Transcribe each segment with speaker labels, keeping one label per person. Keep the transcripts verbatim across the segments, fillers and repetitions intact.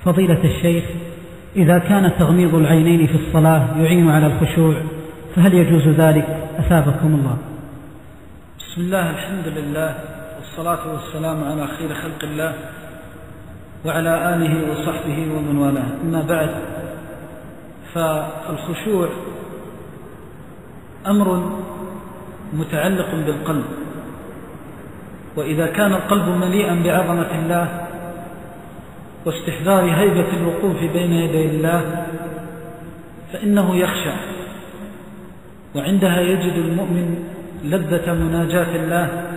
Speaker 1: فضيلة الشيخ، إذا كان تغميض العينين في الصلاة يعين على الخشوع فهل يجوز ذلك؟ أثابكم الله.
Speaker 2: بسم الله، الحمد لله، والصلاة والسلام على خير خلق الله وعلى آله وصحبه ومن والاه. أما بعد، فالخشوع أمر متعلق بالقلب، وإذا كان القلب مليئا بعظمة الله واستحضار هيبة الوقوف بين يدي الله فإنه يخشع، وعندها يجد المؤمن لذة مناجاة الله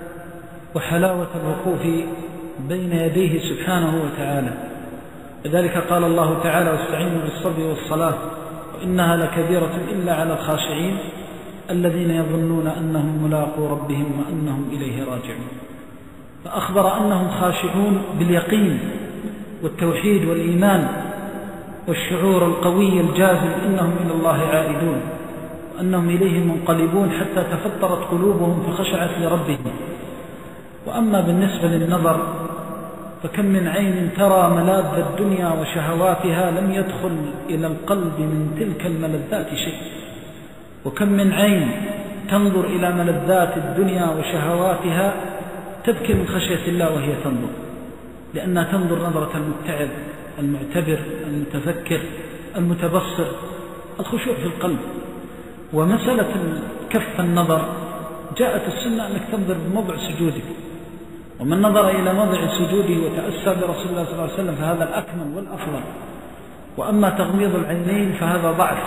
Speaker 2: وحلاوة الوقوف بين يديه سبحانه وتعالى. لذلك قال الله تعالى: واستعينوا بالصبر والصلاة وإنها لكبيرة إلا على الخاشعين الذين يظنون أنهم ملاقو ربهم وأنهم إليه راجعون. فأخبر أنهم خاشعون باليقين والتوحيد والإيمان والشعور القوي الجازم أنهم إلى الله عائدون وأنهم إليه منقلبون حتى تفطرت قلوبهم فخشعت لربهم. وأما بالنسبة للنظر فكم من عين ترى ملاذ الدنيا وشهواتها لم يدخل إلى القلب من تلك الملذات شيء، وكم من عين تنظر إلى ملذات الدنيا وشهواتها تبكي من خشية الله وهي تنظر، لأنها تنظر نظرة المتعب المعتبر المتفكر المتبصر. الخشوع في القلب. ومسألة كف النظر جاءت السنة أنك تنظر بموضع سجودك، ومن نظر إلى موضع سجوده وتأسى برسول الله صلى الله عليه وسلم فهذا الأكمل والأفضل. وأما تغميض العينين فهذا ضعف،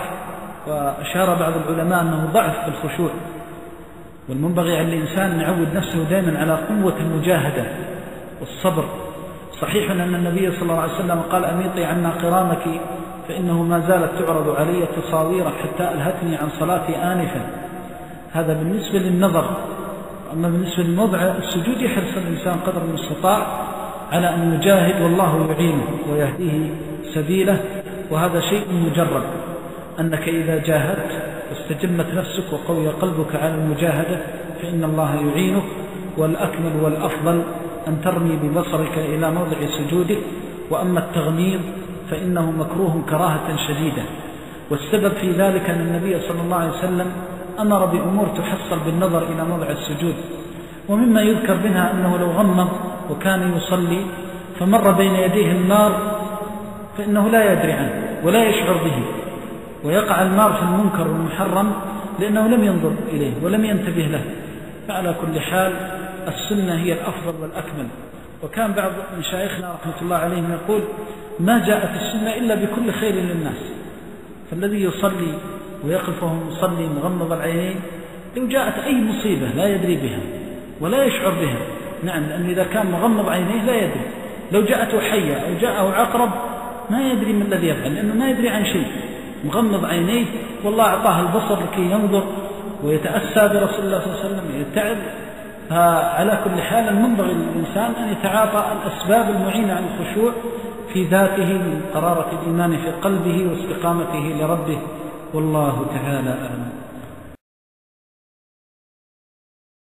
Speaker 2: وأشار بعض العلماء أنه ضعف في الخشوع، والمنبغي على الإنسان أن يعود نفسه دائما على قوة المجاهدة والصبر. صحيح أن النبي صلى الله عليه وسلم قال: أميطي عنا قرامك فإنه ما زالت تعرض علي تصاويرك حتى ألهتني عن صلاتي آنفا. هذا بالنسبة للنظر. أما بالنسبة للموضع السجود يحرص الإنسان قدر المستطاع على أن يجاهد والله يعينه ويهديه سبيله، وهذا شيء مجرد، أنك إذا جاهدت واستجمت نفسك وقوي قلبك على المجاهدة فإن الله يعينك. والأكمل والأفضل أن ترمي ببصرك إلى موضع سجودك. وأما التغميض فإنه مكروه كراهة شديدة، والسبب في ذلك أن النبي صلى الله عليه وسلم أمر بأمور تحصل بالنظر إلى موضع السجود. ومما يذكر منها أنه لو غمض وكان يصلي فمر بين يديه النار فإنه لا يدري عنه ولا يشعر به، ويقع المار في المنكر والمحرم لأنه لم ينظر إليه ولم ينتبه له. فعلى كل حال السنة هي الأفضل والأكمل. وكان بعض مشايخنا رحمة الله عليهم يقول: ما جاءت السنة إلا بكل خير للناس. فالذي يصلي ويقف وهو مصلي مغمض العينين لو جاءت أي مصيبة لا يدري بها ولا يشعر بها. نعم، لأن إذا كان مغمض عينيه لا يدري. لو جاءته حية أو جاءه عقرب ما يدري ما الذي يفعل، لأنه ما يدري عن شيء. مغمض عينيه والله أعطاه البصر لكي ينظر ويتأسى برسول الله صلى الله عليه وسلم ويتعب. فعلى كل حال المنبغي للإنسان أن يتعاطى الأسباب المعينة على الخشوع في ذاته من قرارة الإيمان في قلبه واستقامته لربه، والله تعالى أعلم.